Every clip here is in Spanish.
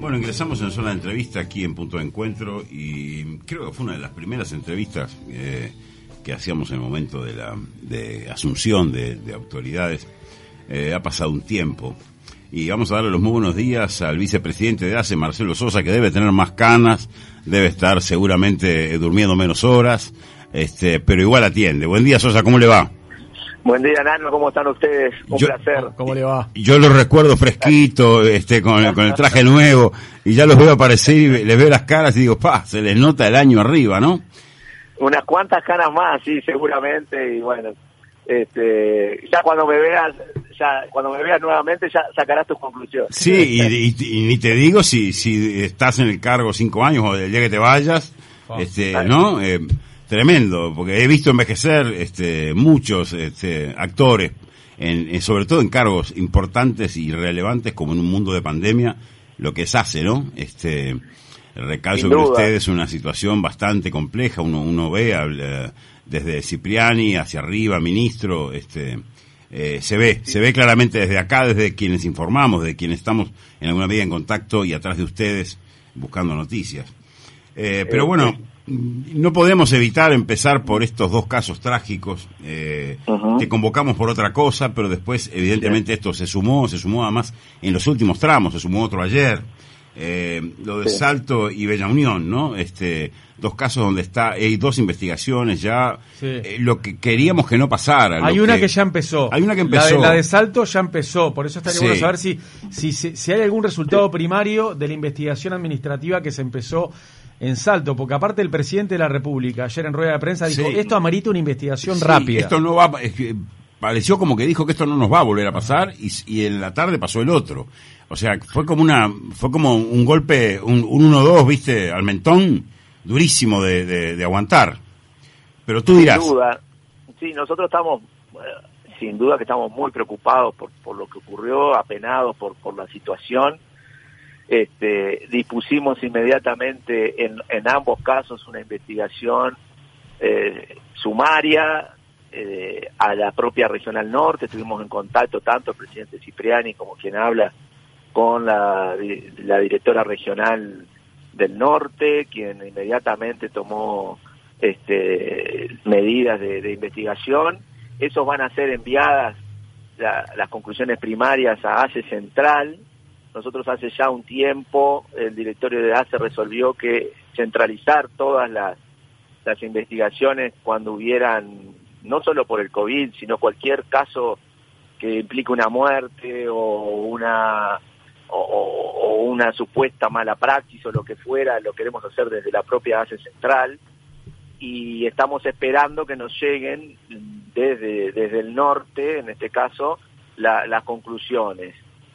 Bueno, ingresamos en zona de entrevista aquí en Punto de Encuentro y creo que fue una de las primeras entrevistas que hacíamos en el momento de asunción de autoridades. Ha pasado un tiempo y vamos a darle los muy buenos días al vicepresidente de ACE, Marcelo Sosa, que debe tener más canas, debe estar seguramente durmiendo menos horas, pero igual atiende. Buen día, Sosa, ¿cómo le va? Buen día, Nano, ¿cómo están ustedes? Un placer. ¿Cómo le va? Yo los recuerdo fresquito, con el traje nuevo, y ya los veo aparecer y les veo las caras y digo, se les nota el año arriba, ¿no? Unas cuantas canas más, sí, seguramente, y bueno, ya cuando me veas nuevamente ya sacarás tus conclusiones. Sí, y ni te digo si estás en el cargo 5 años o el día que te vayas, ¿no? Tremendo, porque he visto envejecer muchos actores, sobre todo en cargos importantes y relevantes, como en un mundo de pandemia, lo que se hace, ¿no? Recae sobre ustedes una situación bastante compleja, uno ve desde Cipriani hacia arriba, ministro, se ve claramente desde acá, desde quienes informamos, de quienes estamos en alguna medida en contacto y atrás de ustedes buscando noticias. Pero bueno, no podemos evitar empezar por estos dos casos trágicos que convocamos por otra cosa, pero después evidentemente esto se sumó además en los últimos tramos, se sumó otro ayer, lo de Salto y Bella Unión, ¿no? Dos casos donde hay dos investigaciones ya, lo que queríamos que no pasara. Hay una que ya empezó. Hay una que empezó. La de Salto ya empezó, por eso estaría bueno saber si hay algún resultado primario de la investigación administrativa que se empezó en Salto, porque aparte el presidente de la República ayer en rueda de prensa dijo, esto amerita una investigación rápida. Esto no va, pareció como que dijo que esto no nos va a volver a pasar y en la tarde pasó el otro. O sea, fue como un golpe, un 1-2, ¿viste? Al mentón, durísimo de aguantar. Pero tú dirás. Sin duda. Sí, nosotros estamos, sin duda que estamos muy preocupados por lo que ocurrió, apenados por la situación. Dispusimos inmediatamente en ambos casos una investigación sumaria a la propia Regional Norte. Estuvimos en contacto tanto el presidente Cipriani como quien habla con la directora regional del Norte, quien inmediatamente tomó medidas de investigación. Esos van a ser enviadas las conclusiones primarias a ACE Central. Nosotros hace ya un tiempo, el directorio de ACE resolvió que centralizar todas las investigaciones cuando hubieran, no solo por el COVID, sino cualquier caso que implique una muerte o una supuesta mala praxis o lo que fuera, lo queremos hacer desde la propia ACE Central, y estamos esperando que nos lleguen desde el norte, en este caso, las conclusiones.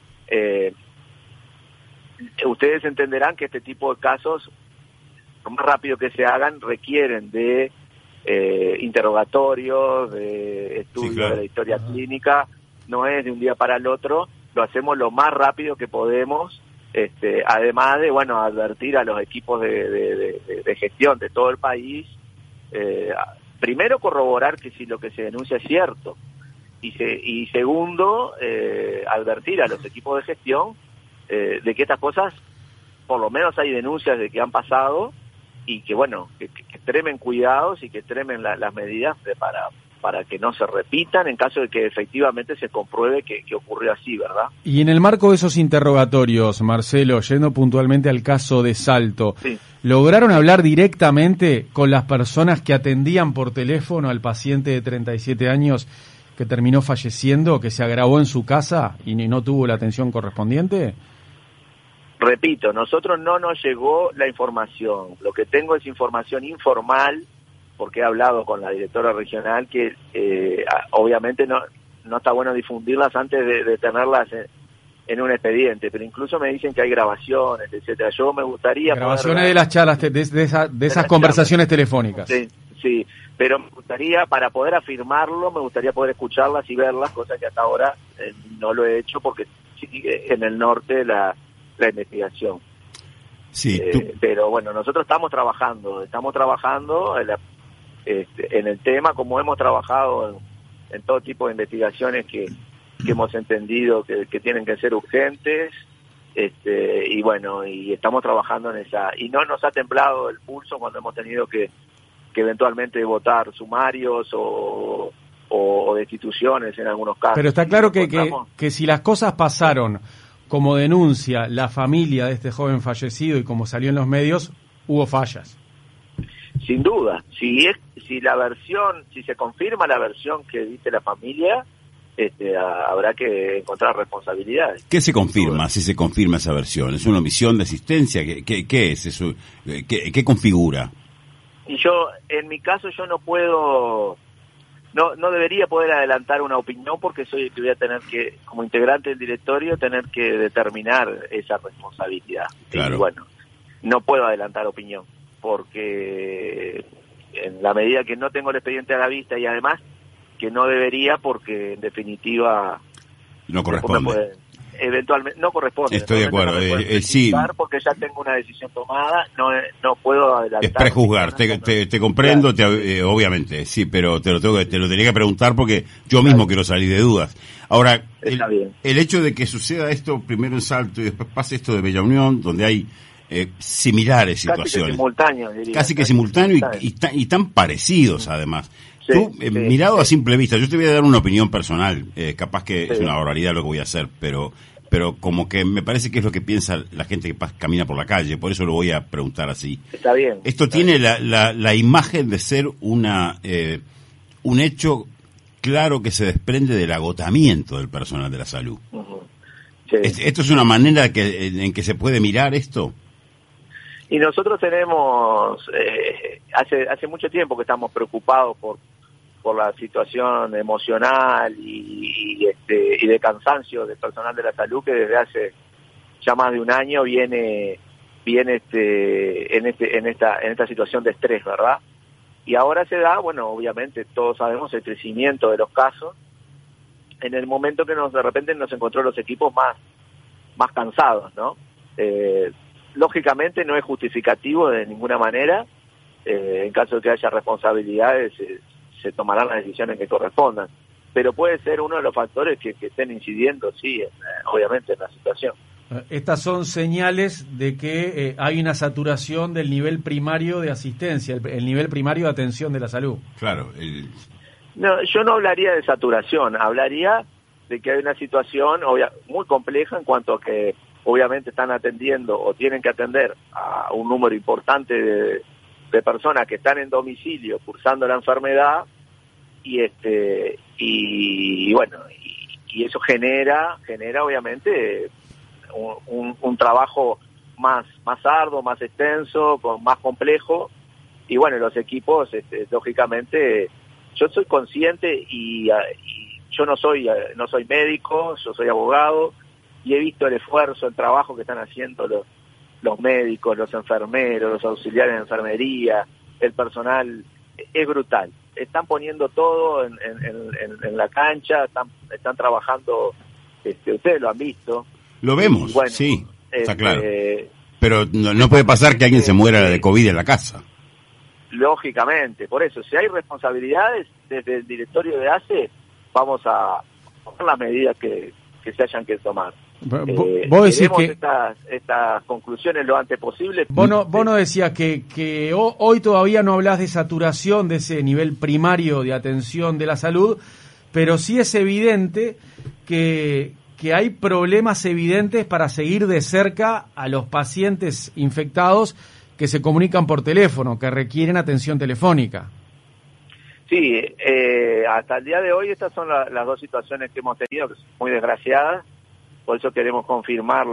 Ustedes entenderán que este tipo de casos, lo más rápido que se hagan, requieren de interrogatorios, de estudios de la historia clínica. No es de un día para el otro, lo hacemos lo más rápido que podemos, además de, advertir a los equipos de gestión de todo el país, primero corroborar que si lo que se denuncia es cierto, y segundo, advertir a los equipos de gestión de que estas cosas, por lo menos hay denuncias de que han pasado, y que extremen cuidados y que extremen las medidas para que no se repitan en caso de que efectivamente se compruebe que ocurrió así, ¿verdad? Y en el marco de esos interrogatorios, Marcelo, yendo puntualmente al caso de Salto, ¿lograron hablar directamente con las personas que atendían por teléfono al paciente de 37 años que terminó falleciendo, que se agravó en su casa y no tuvo la atención correspondiente? Repito, nosotros no nos llegó la información. Lo que tengo es información informal, porque he hablado con la directora regional, que obviamente no está bueno difundirlas antes de tenerlas en un expediente, pero incluso me dicen que hay grabaciones, etcétera. Yo me gustaría... Grabaciones de las charlas, de esas conversaciones telefónicas. Sí, pero me gustaría, para poder afirmarlo, me gustaría poder escucharlas y verlas, cosa que hasta ahora no lo he hecho porque sigue en el norte la investigación. Sí, pero bueno, nosotros estamos trabajando en el tema, como hemos trabajado en todo tipo de investigaciones que hemos entendido que tienen que ser urgentes, y bueno, y estamos trabajando en esa, y no nos ha temblado el pulso cuando hemos tenido que eventualmente votar sumarios o destituciones en algunos casos. Pero está claro que si las cosas pasaron como denuncia la familia de este joven fallecido y como salió en los medios, hubo fallas. Sin duda, si se confirma la versión que dice la familia, habrá que encontrar responsabilidades. ¿Qué se confirma si se confirma esa versión? ¿Es una omisión de asistencia? ¿Qué es eso? ¿Qué configura? Y en mi caso, yo no puedo, no debería poder adelantar una opinión porque voy a tener que, como integrante del directorio, tener que determinar esa responsabilidad. Claro. Y bueno, no puedo adelantar opinión porque en la medida que no tengo el expediente a la vista y además que no debería porque en definitiva no corresponde. Eventualmente no corresponde. Estoy de acuerdo. Sí, porque ya tengo una decisión tomada, no puedo adelantar. Es prejuzgar, te comprendo, claro. Obviamente, sí, pero te lo tenía que preguntar porque yo mismo quiero salir de dudas. Ahora, el hecho de que suceda esto primero en Salto y después pase esto de Bella Unión, donde hay similares situaciones. Casi que simultáneo y tan parecidos además. Sí, tú, mirado a simple vista, yo te voy a dar una opinión personal, capaz que es una barbaridad lo que voy a hacer, pero como que me parece que es lo que piensa la gente que camina por la calle, por eso lo voy a preguntar así. Está bien. Esto tiene la imagen de ser un hecho claro que se desprende del agotamiento del personal de la salud. Uh-huh. Sí. ¿Esto es una manera en que se puede mirar esto? Y nosotros tenemos, hace mucho tiempo que estamos preocupados por la situación emocional y de cansancio del personal de la salud que desde hace ya más de un año viene en esta situación de estrés, ¿verdad? Y ahora se da, bueno, obviamente todos sabemos el crecimiento de los casos en el momento que de repente nos encontró los equipos más cansados, ¿no? Lógicamente no es justificativo de ninguna manera. En caso de que haya responsabilidades se tomarán las decisiones que correspondan, pero puede ser uno de los factores que estén incidiendo, sí, obviamente en la situación. Estas son señales de que hay una saturación del nivel primario de asistencia, el nivel primario de atención de la salud. Claro. No, yo no hablaría de saturación, hablaría de que hay una situación muy compleja en cuanto a que obviamente están atendiendo o tienen que atender a un número importante de personas que están en domicilio cursando la enfermedad y bueno, y eso genera obviamente un trabajo más arduo, más extenso, más complejo, y bueno, los equipos lógicamente, yo soy consciente y yo no soy médico, yo soy abogado y he visto el esfuerzo, el trabajo que están haciendo los médicos, los enfermeros, los auxiliares de enfermería, el personal, es brutal. Están poniendo todo en la cancha, están trabajando, ustedes lo han visto. Lo vemos, bueno, sí, está claro. Pero no puede pasar que alguien se muera de COVID en la casa. Lógicamente, por eso, si hay responsabilidades, desde el directorio de ACE, vamos a tomar las medidas que se hayan que tomar. Vos decís que estas conclusiones lo antes posible. Vos no decías que hoy todavía no hablás de saturación de ese nivel primario de atención de la salud, pero sí es evidente que hay problemas evidentes para seguir de cerca a los pacientes infectados que se comunican por teléfono, que requieren atención telefónica. Sí, hasta el día de hoy estas son las dos situaciones que hemos tenido, que son muy desgraciadas. Por eso queremos confirmar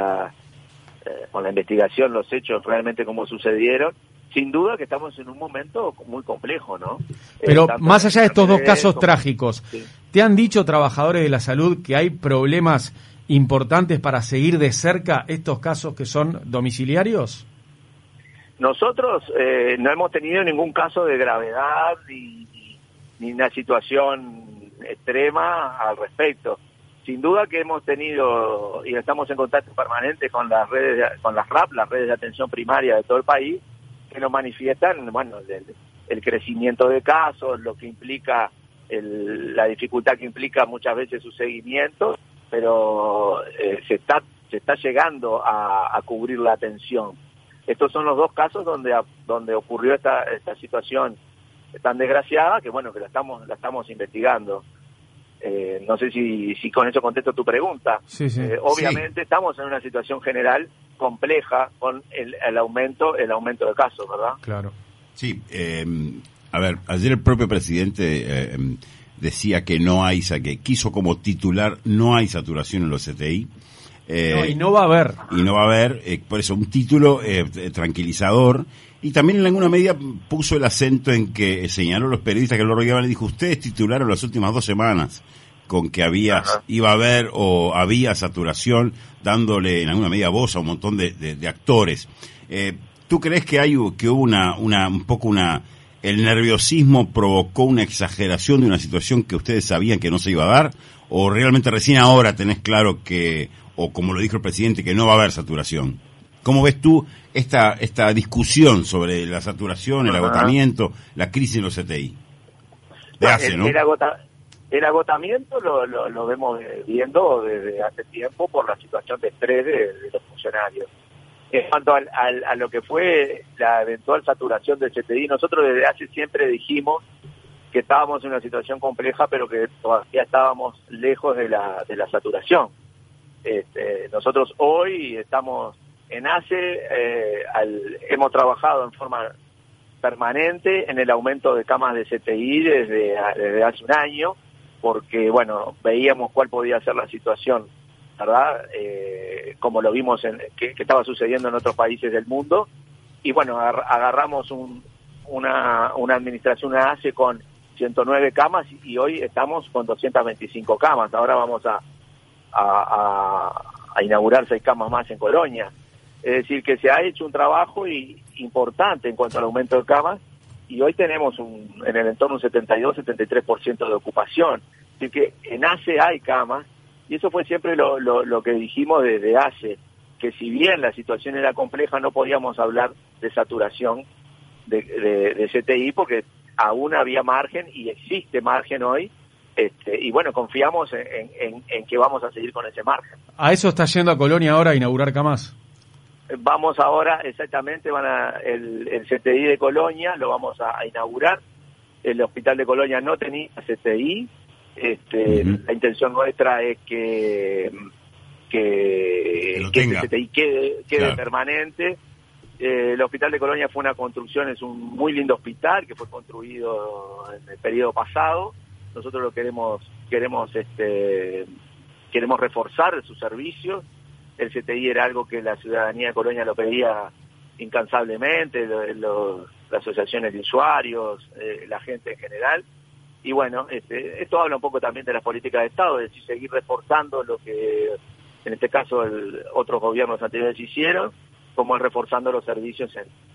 con la investigación los hechos realmente como sucedieron. Sin duda que estamos en un momento muy complejo, ¿no? Pero más allá de estos dos casos trágicos, sí. ¿Te han dicho trabajadores de la salud que hay problemas importantes para seguir de cerca estos casos que son domiciliarios? Nosotros no hemos tenido ningún caso de gravedad ni una situación extrema al respecto. Sin duda que hemos tenido y estamos en contacto permanente con las RAP, las redes de atención primaria de todo el país, que nos manifiestan, bueno, el crecimiento de casos, lo que implica la dificultad que implica muchas veces su seguimiento, pero se está se está llegando a cubrir la atención. Estos son los dos casos donde ocurrió esta situación tan desgraciada que bueno, que la estamos investigando. No sé si con eso contesto tu pregunta. Sí, sí. Obviamente estamos en una situación general compleja con el aumento de casos, ¿verdad? Claro. Sí, a ver, ayer el propio presidente decía que que quiso como titular no hay saturación en los CTI. Y no va a haber. Y no va a haber, por eso, un título tranquilizador. Y también en alguna medida puso el acento en que señaló a los periodistas que lo rodeaban y dijo, ustedes titularon las últimas 2 semanas con que iba a haber o había saturación, dándole en alguna medida voz a un montón de actores. ¿Tú crees que hubo el nerviosismo provocó una exageración de una situación que ustedes sabían que no se iba a dar? ¿O realmente recién ahora tenés claro que, o como lo dijo el presidente, que no va a haber saturación? ¿Cómo ves tú esta discusión sobre la saturación, el agotamiento, la crisis en los CTI? El agotamiento lo vemos viendo desde hace tiempo por la situación de estrés de los funcionarios. En cuanto a lo que fue la eventual saturación del CTI, nosotros desde hace siempre dijimos que estábamos en una situación compleja, pero que todavía estábamos lejos de la saturación. Nosotros hoy estamos en ACE, hemos trabajado en forma permanente en el aumento de camas de CTI desde hace un año, porque bueno, veíamos cuál podía ser la situación, ¿verdad? Como lo vimos que estaba sucediendo en otros países del mundo, y bueno, agarramos una administración, una ACE con 109 camas y hoy estamos con 225 camas. Ahora vamos a inaugurar 6 camas más en Colonia. Es decir, que se ha hecho un trabajo importante en cuanto al aumento de camas, y hoy tenemos en el entorno un 72-73% de ocupación. Es decir, que en ACE hay camas, y eso fue siempre lo que dijimos desde ACE, que si bien la situación era compleja, no podíamos hablar de saturación de CTI, porque aún había margen, y existe margen hoy, y bueno, confiamos en que vamos a seguir con ese margen. ¿A eso está yendo a Colonia ahora a inaugurar camas? Vamos ahora, exactamente, el CTI de Colonia lo vamos a inaugurar. El hospital de Colonia no tenía CTI. La intención nuestra es que ese CTI quede claro, permanente. El hospital de Colonia fue una construcción, es un muy lindo hospital que fue construido en el periodo pasado. Nosotros lo queremos reforzar sus servicios. El CTI era algo que la ciudadanía de Colonia lo pedía incansablemente, las asociaciones de usuarios, la gente en general. Y bueno, esto habla un poco también de las políticas de Estado, es decir, seguir reforzando lo que en este caso otros gobiernos anteriores hicieron, como reforzando los servicios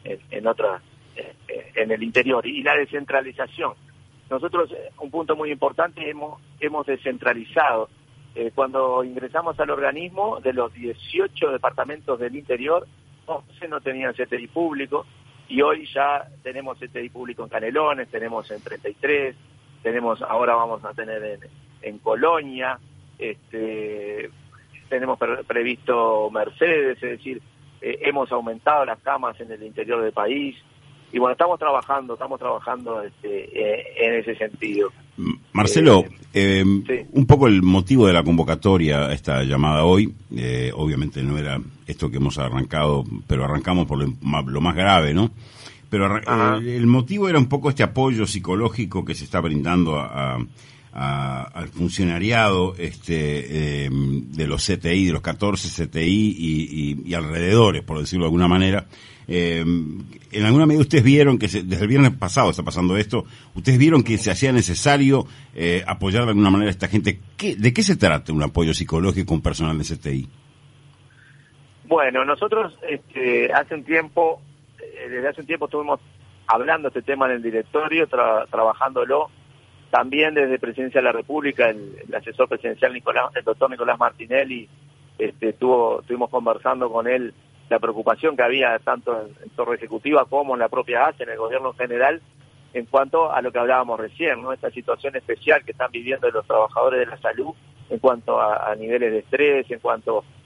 en el interior. Y la descentralización. Nosotros, un punto muy importante, hemos descentralizado. Cuando ingresamos al organismo, de los 18 departamentos del interior, 11 no tenían CTI público, y hoy ya tenemos CTI público en Canelones, tenemos en 33, ahora vamos a tener en Colonia, tenemos previsto Mercedes, es decir, hemos aumentado las camas en el interior del país, y bueno, estamos trabajando en ese sentido. Marcelo, sí, un poco el motivo de la convocatoria a esta llamada hoy, obviamente no era esto que hemos arrancado, pero arrancamos por lo más grave, ¿no? Pero el motivo era un poco este apoyo psicológico que se está brindando al funcionariado de los CTI, de los 14 CTI y alrededores, por decirlo de alguna manera. En alguna medida ustedes vieron que desde el viernes pasado está pasando esto, ustedes vieron que se hacía necesario apoyar de alguna manera a esta gente. ¿De qué se trata un apoyo psicológico con personal de CTI? Bueno, nosotros desde hace un tiempo estuvimos hablando este tema en el directorio, trabajándolo. También desde Presidencia de la República, el asesor presidencial el doctor Nicolás Martinelli, estuvimos conversando con él la preocupación que había tanto en Torre Ejecutiva como en la propia ACE, en el gobierno en general, en cuanto a lo que hablábamos recién, ¿no? Esta situación especial que están viviendo los trabajadores de la salud en cuanto a niveles de estrés, en cuanto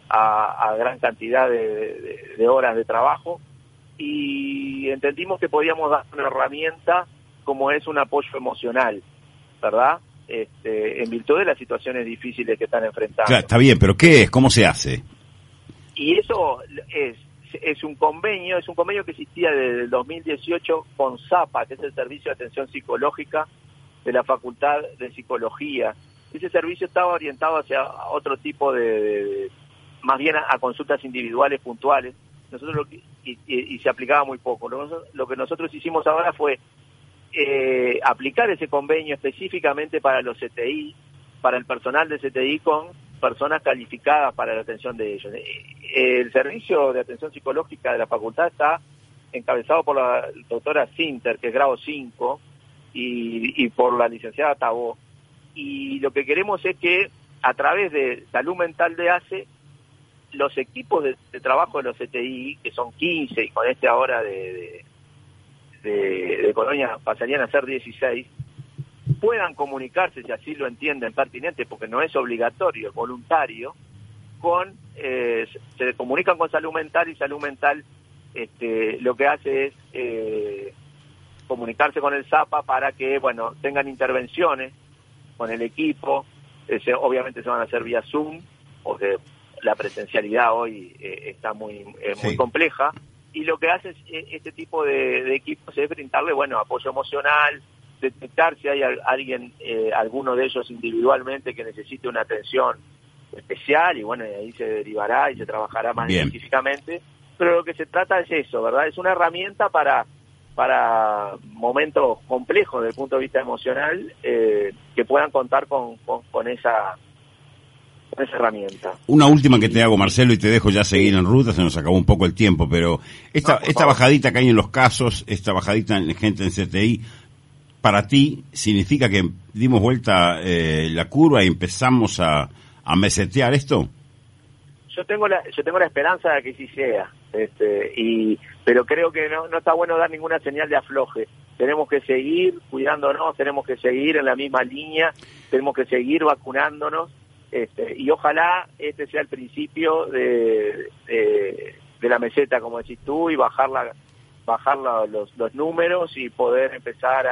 a gran cantidad de horas de trabajo, y entendimos que podíamos dar una herramienta como es un apoyo emocional, ¿verdad? En virtud de las situaciones difíciles que están enfrentando. Claro, está bien, pero ¿qué es? ¿Cómo se hace? Y eso es un convenio que existía desde el 2018 con SAPA, que es el Servicio de Atención Psicológica de la Facultad de Psicología. Ese servicio estaba orientado hacia otro tipo de más bien a consultas individuales puntuales. Nosotros y se aplicaba muy poco. Lo que nosotros hicimos ahora fue aplicar ese convenio específicamente para los CTI, para el personal de CTI, con personas calificadas para la atención de ellos. El servicio de atención psicológica de la facultad está encabezado por la doctora Sinter, que es grado 5, y por la licenciada Tabó. Y lo que queremos es que a través de Salud Mental de ACE, los equipos de trabajo de los CTI, que son 15, y con este ahora de Colonia pasarían a ser 16, puedan comunicarse, si así lo entienden pertinente, porque no es obligatorio, es voluntario, se comunican con Salud Mental, y Salud Mental lo que hace es comunicarse con el ZAPA para que, tengan intervenciones con el equipo. Obviamente se van a hacer vía Zoom, porque la presencialidad hoy está muy compleja, y lo que hace este tipo de equipos es brindarle, apoyo emocional, detectar si hay alguien, alguno de ellos individualmente, que necesite una atención especial, y ahí se derivará y se trabajará más específicamente. Pero lo que se trata es eso, ¿verdad? Es una herramienta para momentos complejos desde el punto de vista emocional, que puedan contar con esa herramienta. Una última que te hago, Marcelo, y te dejo ya seguir en ruta, se nos acabó un poco el tiempo, pero esta bajadita que hay en los casos, esta bajadita en gente en CTI, para ti significa que dimos vuelta la curva y empezamos a mesetear esto. Yo tengo la esperanza de que sí sea, pero creo que no está bueno dar ninguna señal de afloje. Tenemos que seguir cuidándonos, tenemos que seguir en la misma línea, tenemos que seguir vacunándonos, y ojalá este sea el principio de la meseta, como decís tú, y bajar los números, y poder empezar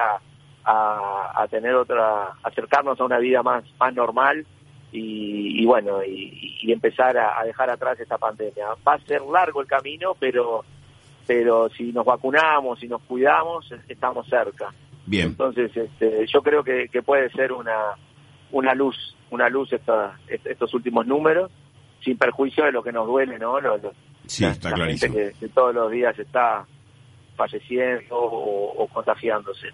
a tener acercarnos a una vida más normal, y empezar a dejar atrás esta pandemia. Va a ser largo el camino, pero si nos vacunamos, si nos cuidamos, estamos cerca. Bien. Entonces, yo creo que puede ser una luz estos últimos números, sin perjuicio de lo que nos duele, ¿no? Sí, está clarísimo. Gente que todos los días está falleciendo o contagiándose.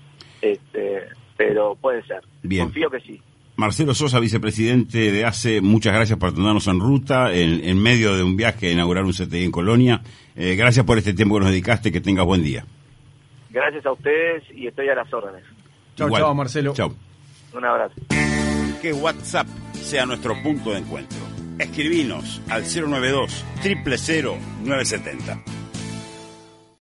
Pero puede ser. Bien. Confío que sí. Marcelo Sosa, vicepresidente de ACE, muchas gracias por atendernos en ruta, en medio de un viaje a inaugurar un CTI en Colonia. Gracias por este tiempo que nos dedicaste, que tengas buen día. Gracias a ustedes, y estoy a las órdenes. Chao, Marcelo. Chao. Un abrazo. Que WhatsApp sea nuestro punto de encuentro. Escribinos al 092 000 970.